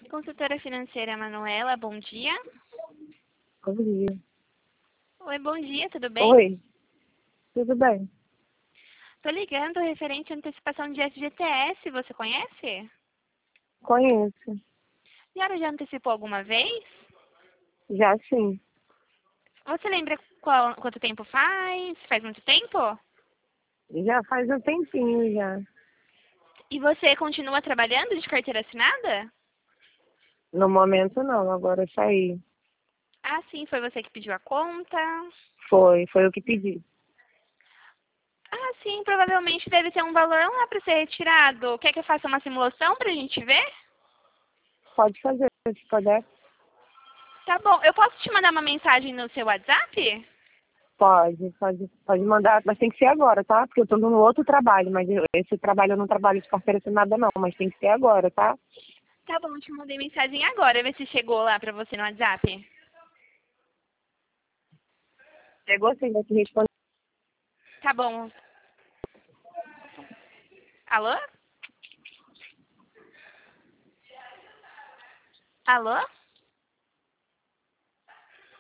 Consultora financeira Manuela, bom dia. Bom dia. Oi, bom dia, tudo bem? Oi, tudo bem? Tô ligando referente à antecipação de FGTS, você conhece? Conheço. Já antecipou alguma vez? Já sim. Você lembra quanto tempo faz? Faz muito tempo? Já faz um tempinho já. E você continua trabalhando de carteira assinada? No momento não, agora eu saí. Ah, sim, foi você que pediu a conta. Foi eu que pedi. Ah, sim, provavelmente deve ter um valor lá para ser retirado. Quer que eu faça uma simulação para a gente ver? Pode fazer, se puder. Tá bom, eu posso te mandar uma mensagem no seu WhatsApp? Pode mandar, mas tem que ser agora, tá? Porque eu tô no outro trabalho, mas esse trabalho eu não trabalho de carteira assinada não, mas tem que ser agora, tá? Tá bom, eu te mandei mensagem agora, ver se chegou lá pra você no WhatsApp. Chegou sim, vai te responder. Tá bom. Alô? Alô?